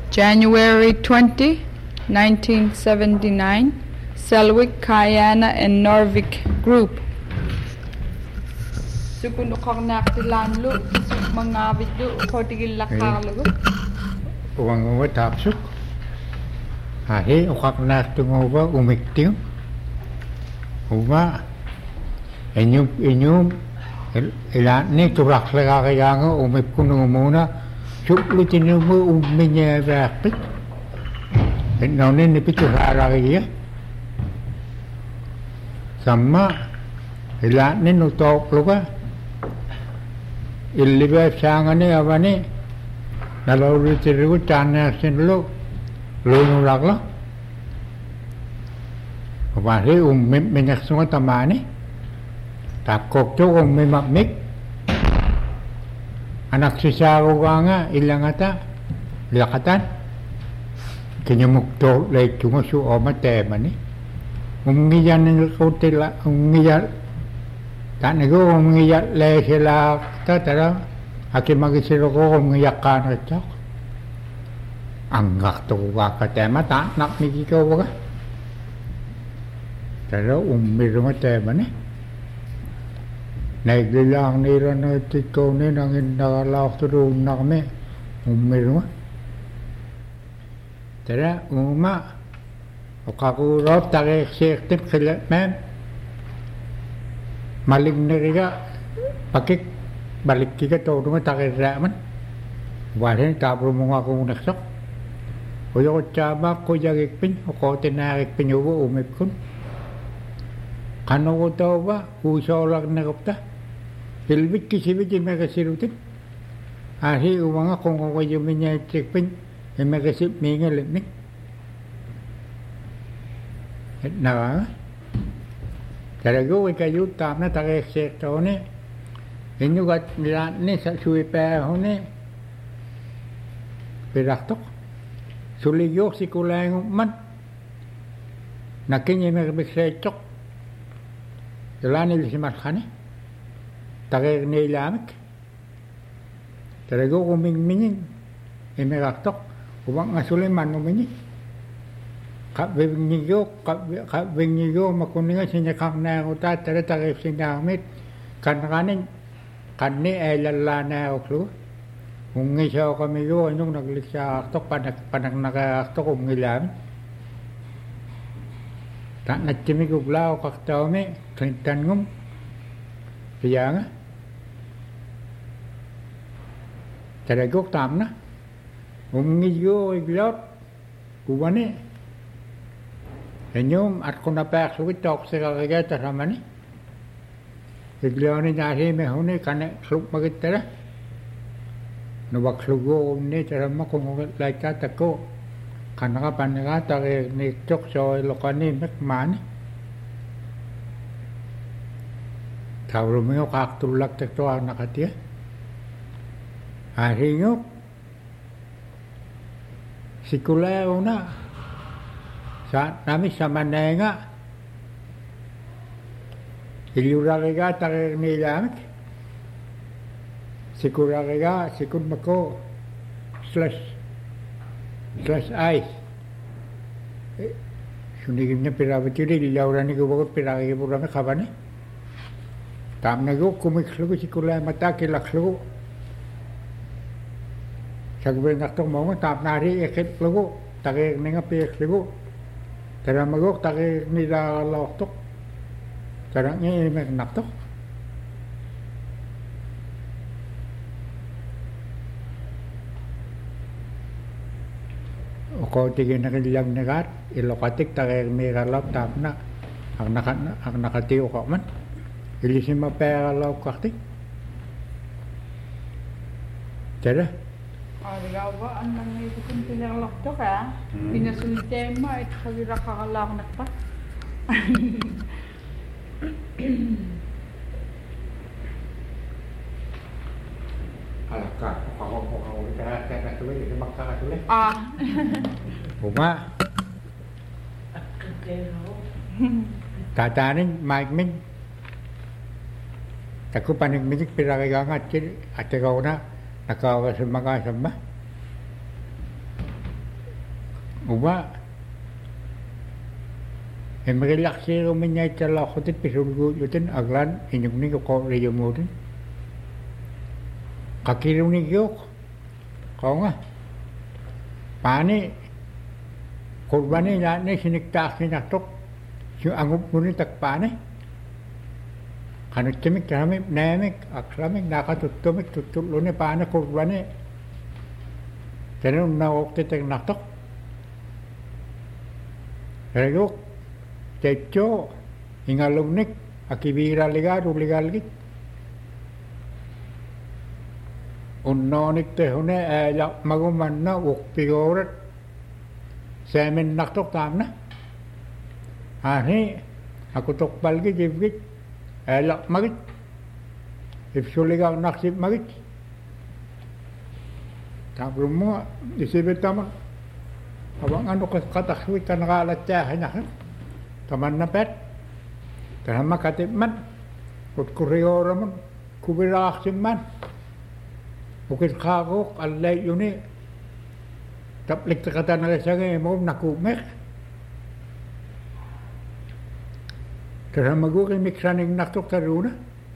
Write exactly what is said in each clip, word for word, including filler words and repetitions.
January twentieth, nineteen seventy-nine, Selwick, Kayana, and Norvik Group. Sukun ukaknak tilanlu, suk mangabit do, ukotigil lakarlago. Uwang uwa tapsuk. Ahi ukaknak tungoba umikting. Uwa, inyum, inyum, ilan ni turak lagakayanga umipkunung muna. Sukli tinumu uminya bakit. Nauni ni pitu haragaya. Sama ilan ni nutok luka. Ilibay sangani avani. Nalauri tirigu chanya sinlu. Lunu lakla. Wahai umim minyak semua tamani. Takok tu umim makmik. Anak sisago ka nga, ilang ata, lakatan. Kinyamukto, like, tumusu o matema ni. Umiyan ng kutila, umiyan. Tanago, umiyan, le sila, tatara. Aki magisiro ko, umiyak ka na chok. Ang gakto ka katema, tanak ni kikaw ka. Tara, umiro matema ni. Nagdilang nila na tiko ni nangin nakalak turun na kami. Umirma. Tara, uma. O kakurot, takik-siktip kila, ma'am. Maling na kika. Pakik, balik kika to, nung takiraman. Wahin, tapro mo nga kung naksak. Kuya ko tsaba, kuya kikpin, o ko tinakikpin ubo, umipkun. Kano ko tao ba? Usaw lang na kapta. Hilbit kisibit yung magasirutin. Ahi umanga kung ako yung minyaytikpin, yung magasip minga limik. At na, talago ikayo tam na takiksekto ni. Inyo gat nilat ni sa suwipeho ni. Piraktok. Suligyo si kulayang man. Nakin yung magbiksaytok. Yalan nila si Markhani. Takik nilamik. Talago kumingmingin. Imiraktok. Ubang nga Suleiman umingin. Kabingigo, kabingigo, makuninga sinyakang na ako ta, tara takip sinamit. Kanakanin, kani ay lala na ako klo. Kung ngisa ako kamigo, anong nagliksa aktok, panak, panak nakaktok, umilamit. Tak nagtimigog lao kaktaw mi, klintan ngum. Kaya nga. Talagok tam na. Umingigo iglot. Kuwani. Enyum at kung napak suwit tok sa kakagata ramani. Igloni nasi me huni kane sluk magitara. Nubak slugo ni tarama kung laikat ako. Kanaka panagata kay ni tok so lokani mekmani. Tawro mo yung kaktulak tekto ang nakatiya. Hari nyo. Sikulayaw na. Sa nami sa manenga. Ilurariga takir nilamit. Sikurariga sikud mako. Slash. Slash ice. Sunigim niya pirawat yun. Ilawran ni kubakot pirawat yung purami kabani. Tam na go kumiklugo si kulay mata kilaklugo. Sagbel naktok mo mo tap nari ekit lugo. Takik nga piyek lugo. Tara magok takik nila loktok. Tara nga imek naktok. Oko tigin nakilang nagat. Ilokatik takik miralap tap na. Ang nakatiyo ka man. Ilisin mapera law kaktik. Tara. Ah, ikaw ba? Ang nangyayari kung pinalakto ka? Pinasulitema at kawira kakalaw na pa. Alaka, kung ako kakatuloy, hindi magkakatuloy. Ah. Bunga. Tatanin, Mike Min. Tako panigminig pirakagangat kini at ikaw na nakawasamagasama. uba e relaxero minya itala khotit pisulgu yuten aglan inyumni ko reyumutin kakiruni gyok kaunga pani kurbani ne sinikta sinatok si angup muni takpane kanut kemik kami nemik akramik nakatuttumik tutulune pane kurbani tenun na okte tek natok reyok techo ingalumnik akibira ligar uligalgit unnonik te hune ela magumanna ukpigoret semen naktok tamna ahi aku tok balgi jibgit ela magit ifsuliga naksib magit tabrumo isibetama abang anu katakwi kanakalat hanya taman na pet karena katipman ut kurioraman kubiraksimman ukit kagok alay yuni taplik kata nalasagay mo nakumek karena magukin miksaning naktok taruna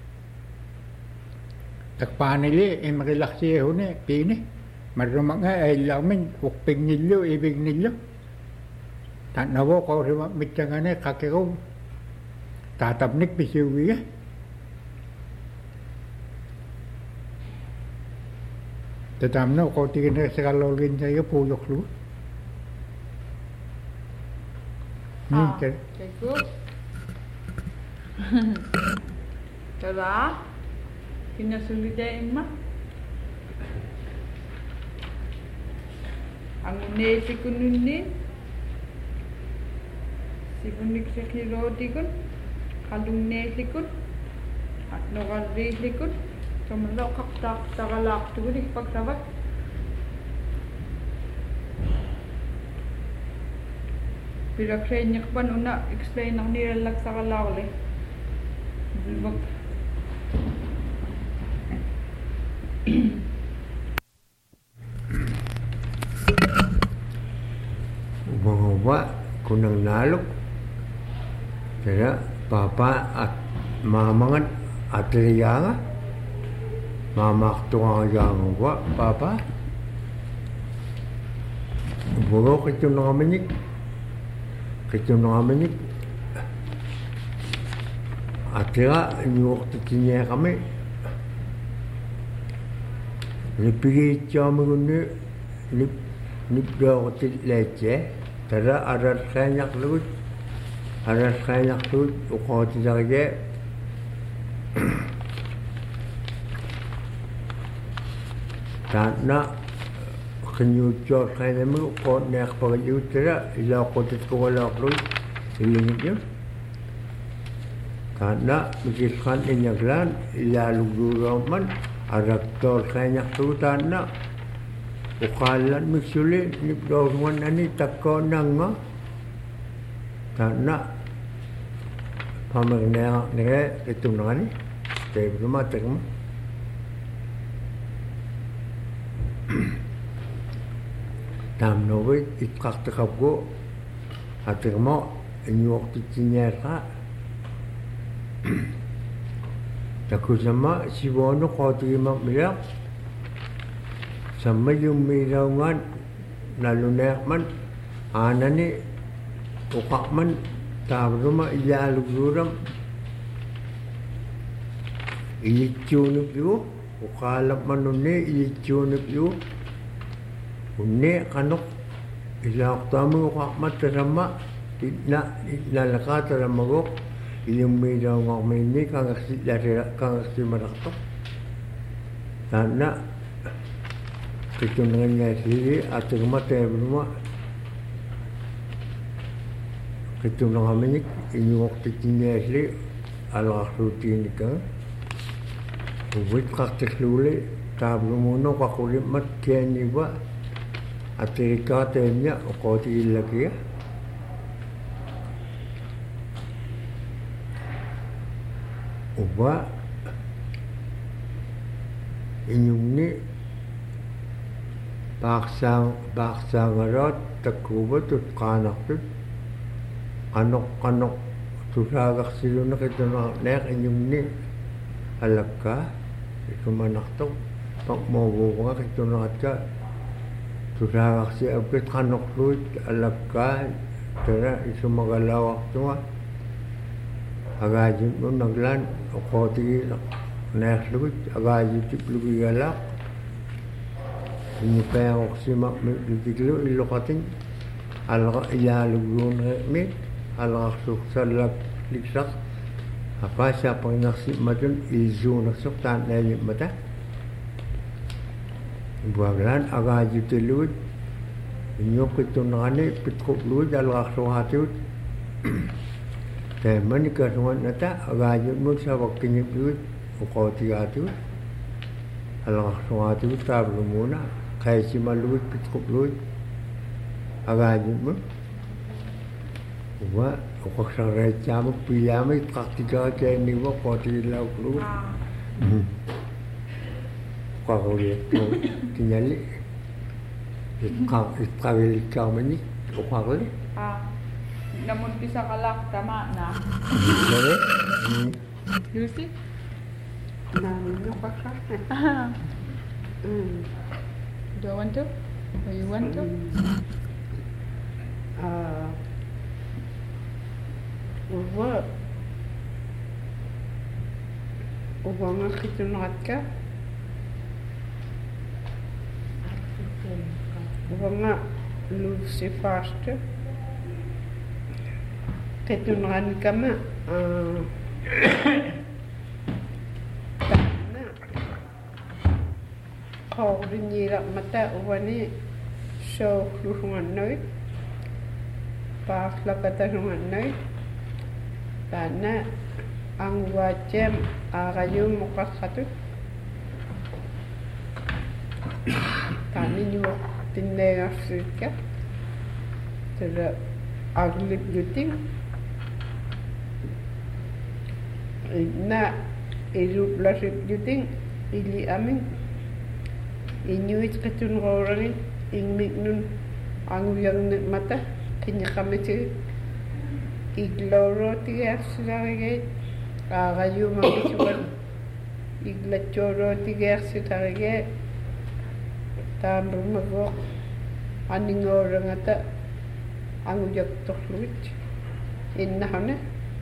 takpanili ay makilaksi huni pini marumang nga ay lamin ukping nilyo ibig nilyo tanawo ko rima mitjangane kakeko tatabnik bisiwiya tatamno ko tigin sa kalolgin sa iyo puyok lu ah keko kada kinasulidain ma ang unesi kununin sibunik sa kirotikun kalung nesikun at nokalrisikun kamalaw kaktak takalak tulik pagsabat pinagsenyak pa nuna explain ang nilalag sa kalawli bilbag ubang-uba kunang nalok kaya papa at mamangan at lianga mamaktungan yang gua papa buruk itu nangamenik itu nangamenik atira nyok tikinya kami lebih jauh mengenai lip lip dua lece karena ada banyak lut ada banyak lut ukau tidak je karena kenyucur kaya mu ko nek pagyu tira ila ko tit ko wala ko ilingit yo karena mikiskan inyaglan ila luguro man araktor kaya tutana ukalan misuli nipdo man ani takko nanga karena pamagna ne itu nani te rumah tekmo tam nowe itkak tekapgo atirmo inyok tikinyera takusama siwono kotima milak sama yung milawngan nalunekman anani ukakman tabruma ilalugluram ilikchunip yu ukalap manune ilikchunip yu unne kanok ilak tamu ukakmat terama na nalaka teramagok ilang milawngan mini kangasi dari kangasi maratok karena kecenderungannya sendiri atau mata berumah kecenderungan ini ini waktu tinggal sendiri ala rutin kan buat kakek lule tablomono kakulit mat kian iba atirika tehnya kau tidak lagi ya ubah ini baaqsaang baaqsaangaraat takkuuvatut qaanartut qanoq qanoq tusaagarsiluneqitunerneeq iñumni alakkaa ikumanartoq paqmooguuga qituneratka tusaagarsi apkit qanoqluit alakkaa tara isumagalaawaqtunga agaajimmun naglaan oqootigi neerlugut agaajitiplugigalaq iñupeagoqsima mitiklu illoqatin alqa iyaalugluunermi alaqarsuqsallak liksaq apaasaapaqinarsimmatun iisuunersuq taannaayummata buaglaan agaajutilugut iñuqittunerani pitquplugut alaqarsuqaatigut teemmani kasuannata agaajimmun savakkiñiplugut uqootigaatigut alaqarsuqaatigut taablumuuna qaysimallugut pitquplugut agaajimmun wa uqaqsarreetsaamuk piyaamik qaqtigaakeenniwa qootigillauqlugut uqaquliattu kiñali itqa itqavilikkaarmanik uqarli Ah, namun bisa kalak tama na. Jadi, Lucy? Nano pa ka? Mm. Do you want to? Do you want to? Ah. Uwa. Uwa nga kitunat ka? Uwa nga Lucy Foster. Kitunat ka ma. Ah. Qawrinyiira mata uwani show luhungannoi paaslakatalungannoi taana angwaacem aaqayum muqassatut taaniñu tinneegarsiikka tala aglip yuting inna iluplasip yuting ili amin iñuit qatunqoorangit ingmignun anguyangnut mata kiñaqamiti iglorootigeersilarigeet aaqayumamitugan iglatsoorootigeersilarigeet taamrumagoq aningoorangata anguyaktorluit innahana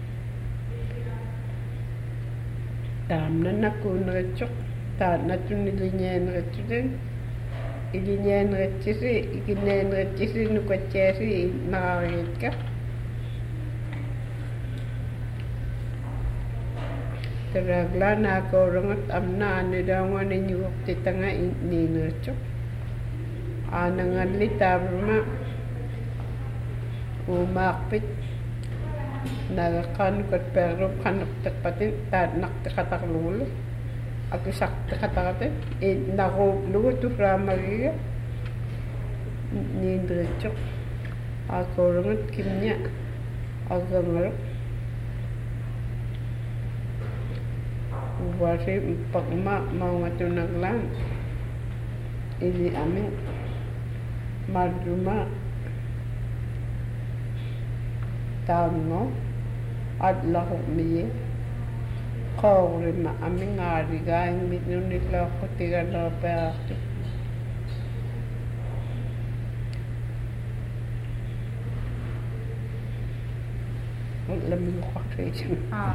taamnanakuuneritsoq taanatun iliñaaneritsutan iliñaaneritsisi ikinaaneritsisi nukatsiasi naqarigitka taraglaanaakoorungat amna anidaunganiñugoqtitanga niineritsoq aanangalli taaruma umaaqpit nagaqaanukat perrup qanerteqpatin taatnaqtiqataqlugulu akisaqtiqataqate naquuplugu tufraamagiga niinderitsoq aakoorungat kimña agangaruq uwari mpaqma maungatunaglaan ili amin marjuma taango adlahuqmiye qawrima amin aarigaang mitnunitlaaqqutigalaapeaartu lamiguqarriisan Ah.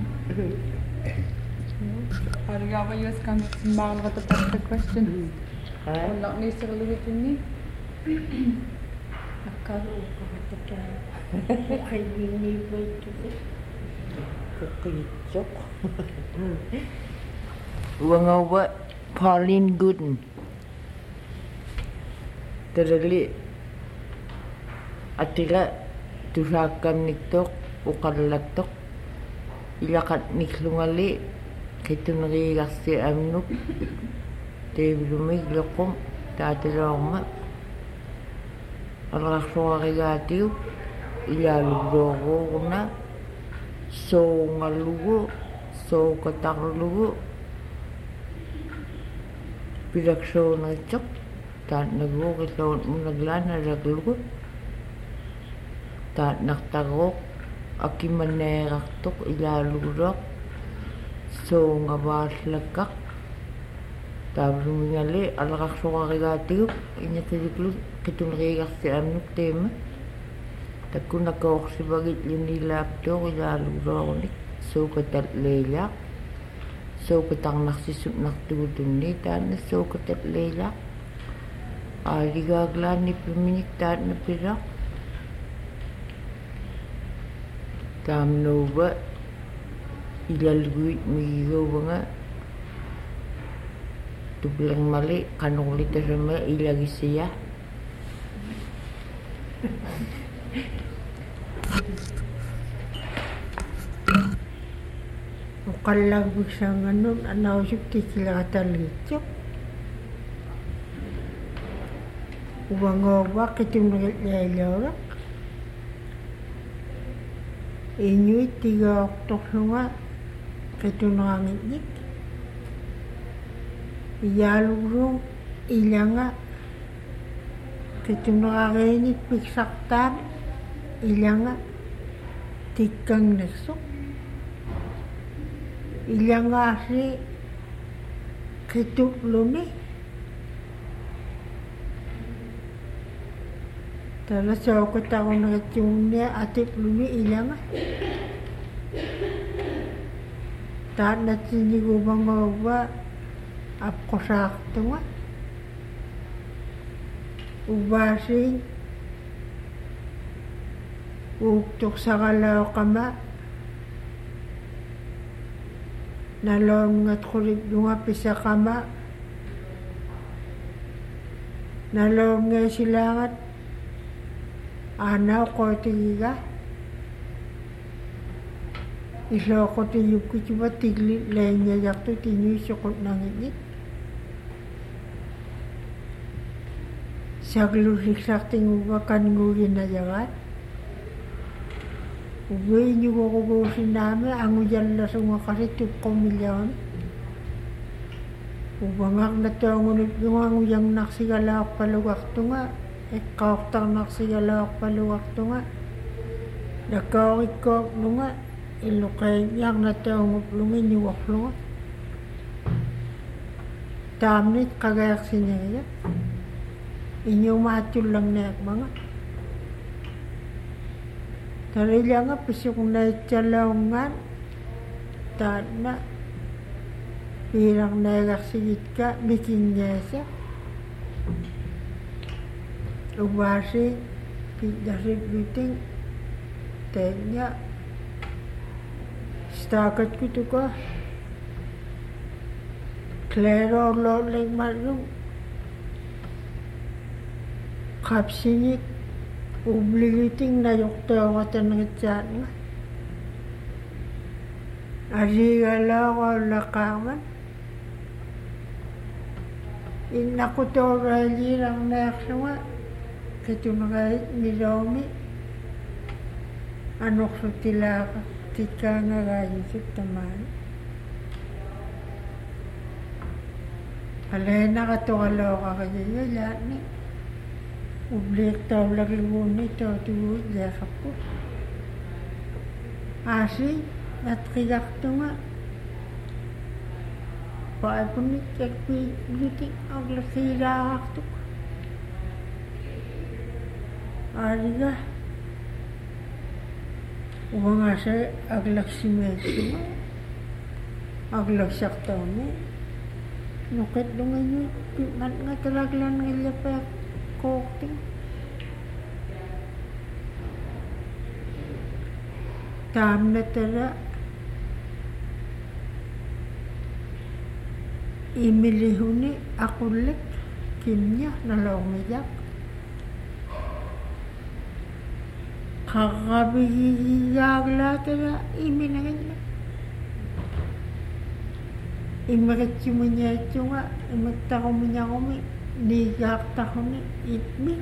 Arigawa yus kan simbang kata the question. Wala ni sir luwit ni. Akaru ko ka kay bini ba ito kuklitsok Wangawa Pauline Gooden Terali Atira Tusakam niktok Ukarlatok Ilakat niklungali Kitunri Garsi Amnuk Teblumig Lokum Tatilorma Alrasuarigatiu Ilalugorona So ngalugo so katarlugo Pilakso na chok taat nagok ito mo naglan na raglugot taat naktagok aki manerak tok ilalurok so nga baslagkak tapos umingali alakak so kakigatiw inya taliklut kitong nakikak si anok tema takko nakawak si bagit linilap tok ilalurok ni so katat leylak so katang naksisup naktutun ni taat na so katat leylak aligaglan ni piminik taat na pirak tamno ba ilalguit migigaw ba nga tublang mali kanong lita sama ilagi siya Ukalag bisa nganon anaw sukti sila katalito. Uwangawa kitim naglaylora. Inyuit tiga oktok nga kitim nangangit. Iyalurong ilanga kitim nangangit piksaktan ilanga tikang nesok. Ilanga si kituk luni tala sa ako tako nakatiyung niya atip luni ilanga taat na sinigubang mawa apko sakto nga ubasing uktok sa kalaw kama nalom ngat kulit dunga pisa kama nalom nga silangat anaw ko tigiga islo ko tiyup ko chuba tigli lenya yakto tinyu sukot nangit saglusik sakting uba kan ngugin na jagat Uwe nyo ko kubusin namin, ang uyan na sunga kasi tup ko milyon. Ubangak na ito ang unit yung ang uyang naksigalak paluwak ito nga. Ikaw naksigalak paluwak ito nga. Nakawikok ito nga. Ilukay yang na ito ang uplungin yung waklo nga. Tamnit kagayak sinaya. Inyong matul lang na mga. Tarila nga pisok na italaungan taat na pirang nagaksigit ka bikin niya siya ubasi pidasip biting tenya stakat ko to ka klero lo leng marung kapsinik ubligiting na yukto ang atan ng ityan nga. Arigala ko lakaman. Inakuto rajirang naksa nga. Kito na kahit nilomi. Anok sa tilaka. Tika nga gayon sa taman. Alay na katukalaw ka kayo. Lahat ni. Ublik tau lagi wuni tau tu jakap ko. Asi at kigak tu nga. Paay pun ni cek pi beauty ang lasira tu. Ariga. Uang asa aglak simesu. Aglak sakta ni. Nuket dengan ni mat nga talaglan ngilapek. Kokting. Tam na tala imilihuni akulik kimnya nalawmiyak kakabihiyagla tala iminagin na imakachumunya ito nga imaktakumunya kumi nigak tahun itmik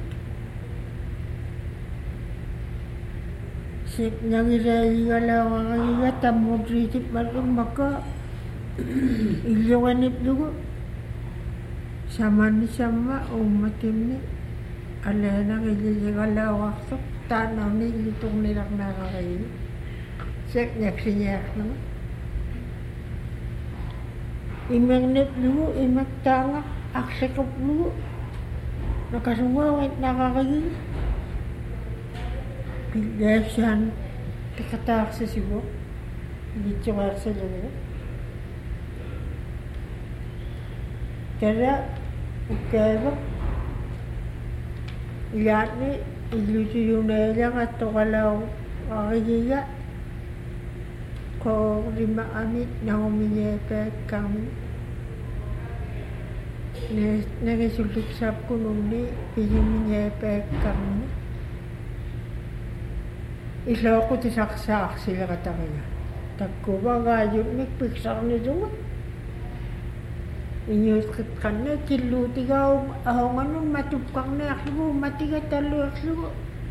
sip nangirali kalau ngagiga tamudritip marung maka ilyawanip dugo Samani sama umatimni alena giligalawakso tanawni litong nilak nakakain. Sek nyak-sinyak naman. Imagnet lu, imag tanga, aksekap lu. Nakasungawit nakakain. Bilaysan, tikatak sa sibo. Dito ka sa lalo. Kaya, ukaya iyan ni iluto yung nailang at tukalaw kakigiga ko lima amit na uminyete kami nagisulik sa kunong ni pinuminyete kami ilaw ko tisaksak sila katakaya tagko ba ngayon nagpiksak ni Dungan inyos kan na kilo tigaw ahong anong matupkang na aklo matiga talo aklo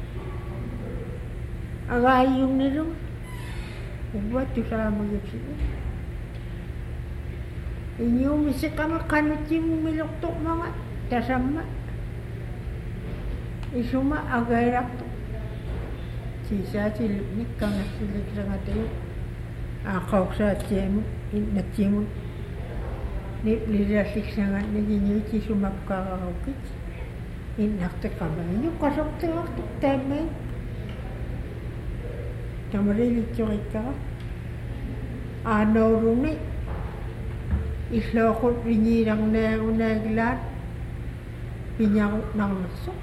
agayong nilo ubat yung sa mga sila inyo misi ka makanot yung miloktok mga tasama isuma agay rakto sisa silipnik ka nga silik sa nga tayo akaw sa tiyemo natsimo Nilirasik sangat naging ci sumapkakakit. Inakta ka ba? Yung kasok-takot tayo. Tamarilit yung ika. Ano rumi. Islokot rinirang na yung naglat. Pinyakot ng naso.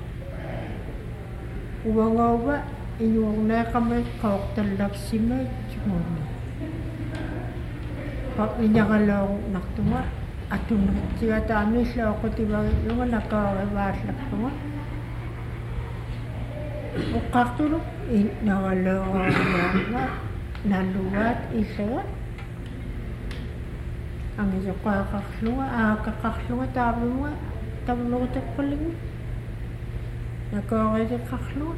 Uwangaw ba? Inyong na kami kawaktalak si May. Pag inyakalaw naktunga. Atun siya tami siya ako tibagit yung nakakawaslak ko nga. O kaktulog, nakalaw nga, naluwat isa. Ang isa kakaklo nga, ah kakaklo nga tabi mo nga, tabi mo ko paling. Nakakaway sa kaklo.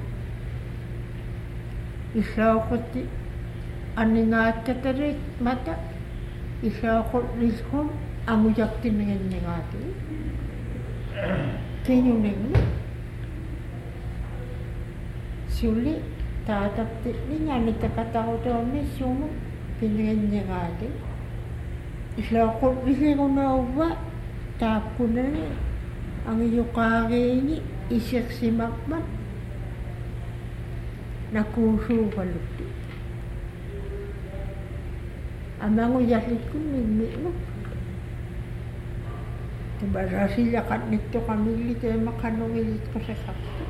Isa ako ti, aningat ka tarik mata. Isa ako riskom. Ang ujaktin na yan nga ito. Kinyo na yun. Suli, tatapit niya, nagtakatako ito kami, sumo, pinangan niya nga ito. Isla ko, isla ko na uwa, tap ko na rin. Ang iyo kagay ni, isyak si Makman. Nakuso kaluti. Ang mga ujakit ko, nagmit mo. Diba sila kat nito kami lito ay makanungilit ko sa sakto.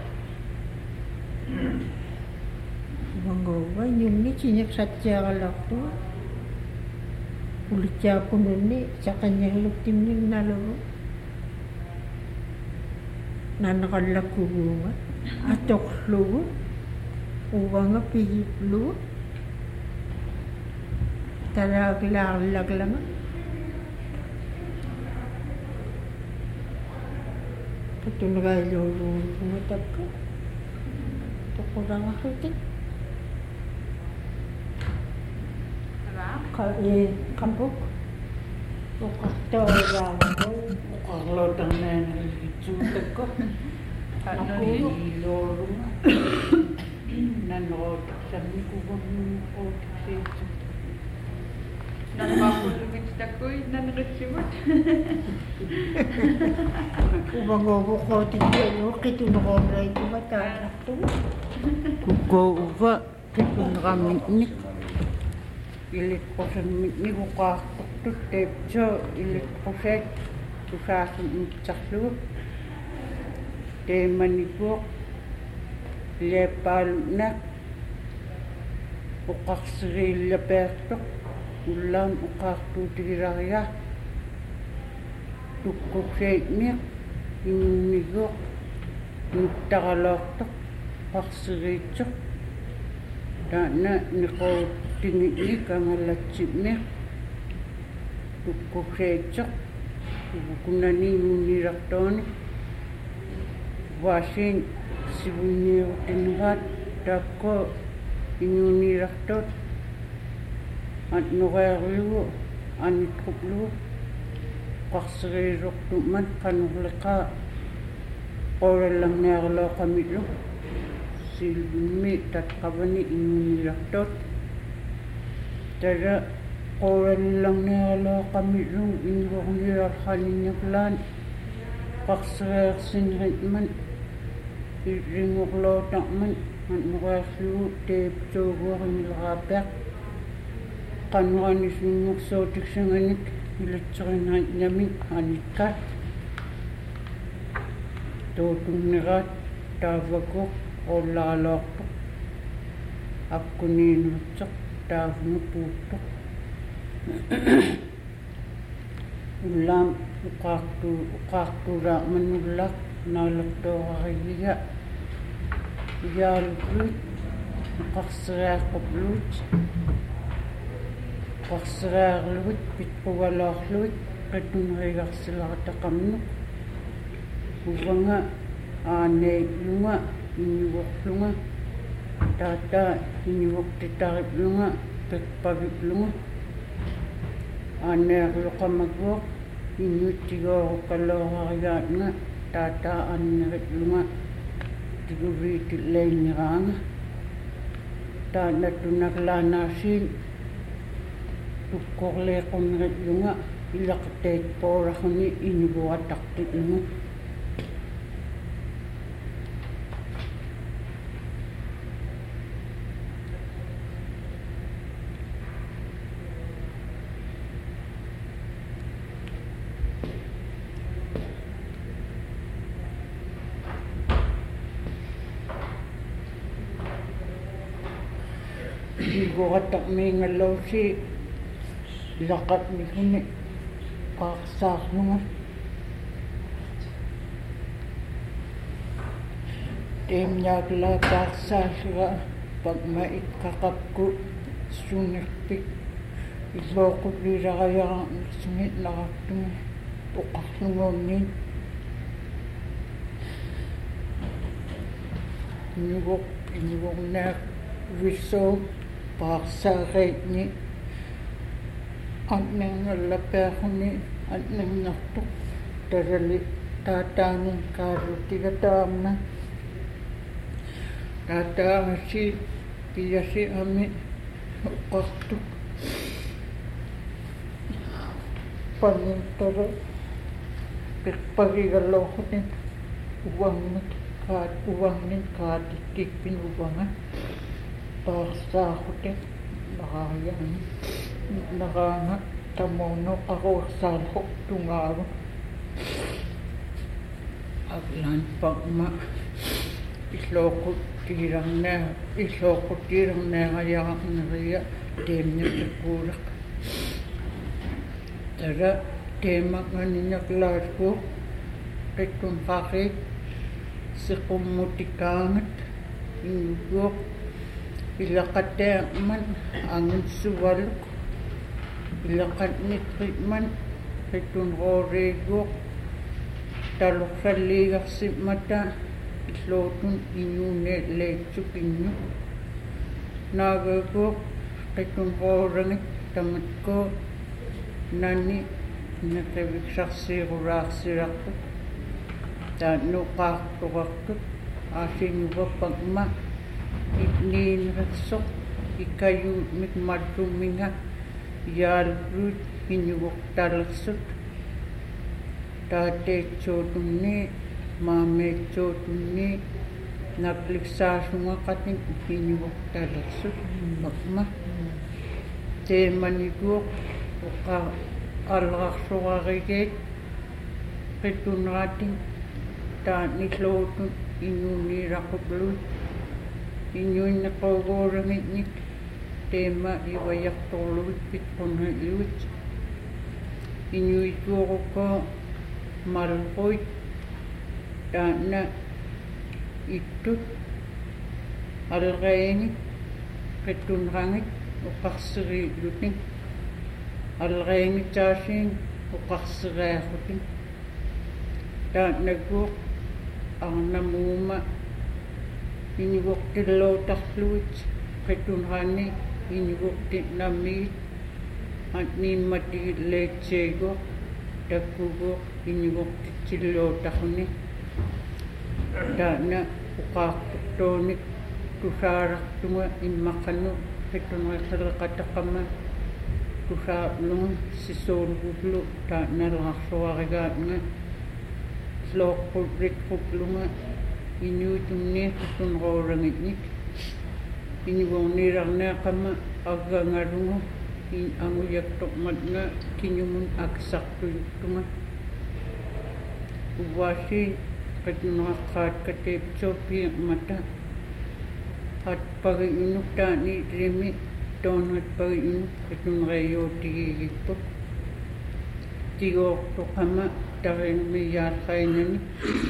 Banggawa, yung ni sinyak satya kalak to. Ulit siya po nun ni, sa kanyang luktim yung nalaro. Na nakalakugunga, atok lugo, uwa nga pihip lugo. Talag-lag lang. Ito nagaylo yung pumatag ko. Ito ko lang ako din. Kaya kabuk. O kaktaw lang ako. O kaklotang na nagitsutag ko. Nakulilo nga. Nanotak sa mi ko kung otak sa ito. Nagpakulumit sa ko'y nanresiwat. Ubangobo ko tigyan, kito na ko na ito matanak to. Kuko uba, kito na kamiknik. Ilit ko sa miknik ko kakakot tep so, ilit ko sa kusasan itsak te manibok, lepal na, ukaksiril lapertok. Ulam ukak tu tiraya tukuk seknik inigok nitakalok paksiricok dana niko tingik kangalachipnek tukuk sekcok kunani nunirakton wasin sibunyi tinhat dako inuniraktot at nukayaklu, anitkuplu, qarseriisortumat qanurliqa qorallarniarlooqamillu silmi tatqavani inuunilartot tara qorallarniarlooqamillu inuorniarxalinniaqlaan qarseriarsinritman irringorlootarman annuqaarlugu teeptuuguarimilraapeaq qannuqanissunnguqsuutiksanganik илатсерингаатнамик аникка тоотуннераат тааваку оллаалоорпо аккуниинуутсеқ таавну пуутто уллаам уқаарту уқаартулаа маннуллаақ наалаттоораригига яалугут қарсериаққоплуут qarserearlugut pitqugalorlugut qattunerigarsilarataqamnuq uvanga aaneilunga innuvorlunga taata innuvortitariplunga peqpaviplunga aanearluqamaguoq innuuttigooruqqaloorarigaatnga taata aaneritlunga tiguviitillainniraanga taanattunaklaanaasiin tukkorleequnnerilunga ilaqteet pooraquni inuguatartilunga iguatarmiingallousi laqatmikuni qaarsaarlunga teemniaklaa qaarsaallura pagma iqqaqapku suunnerpik illooqulliilarayaarnersungi narartunga uqarlunguunniin inugoq inugoqnaaq vissoo qaarsaaqaitni аннернгаллаппиарни аннернарту тарали таатаанин каалуттигатаамна таатааси пияси ами оққарту паннтара пекпагигаллоохутин увангмат каат увангнин каатиттикпин уванга паарсаахутин нараяани naraanga tamono qaruursaalhu tungaaru aglan pagma islooqut tiirarnaa islooqut tiirarnaaqayaaqneriya teemnaqkuulaq tara teemaqaniñaklaasku qittun qaqi siqummutikaangat innuguoq ilaqateaqman angunsuvaluk ilaqatniqritman qitunrooriiguoq taluqsalliigarsimata illootun inuuneeleitsupinnu naagaguoq qitunroorangit tamatko nani neqiviksarsiirulaarsilaqtut taannuqaartuqartut aasinuvappakma itniinrersoq ikayuut mikmalluminga yaalruut inuvortalersut taateetsuutunni maameetsuutunni nakliksaasungaqatin inuvortalersut makma teemaniguoq uqa alrarsorarigeet qitunraatin taanillootun inuuniiraqupluut inuinneqoguurangitnik teema ivayartorlugut pitqunniluut inuituoruko malquit taana ittut alreengit qitunrangit uqarseriillutin alreengitaasiin uqarseriaqutin taanaguuq arnamuuma inuvortillootarluut qitunraani inuvortinammiit anniimmatigilleetsiiguoq takkugo inigortitsilluutaquni taana uqaartuqtuunik tusaarartunga immaqqannu qittuneqilleqataqama tusaarlunga sissuulugullu taanalaqarsuarigaatnga slooqqulritquplunga inuutumni qittunqoorangitnik inigorniilarneaqama aggangalunga in anguyaktoqmatnga kiñumun aksartuyuktunga uwaasiin qittuneqqaat kateepsuuppiiqmata at pagi'unuk taani rimi toonat pagi'unuk qittuneqeeyuutigigikput tigoortuqama tarinmiyaarqainani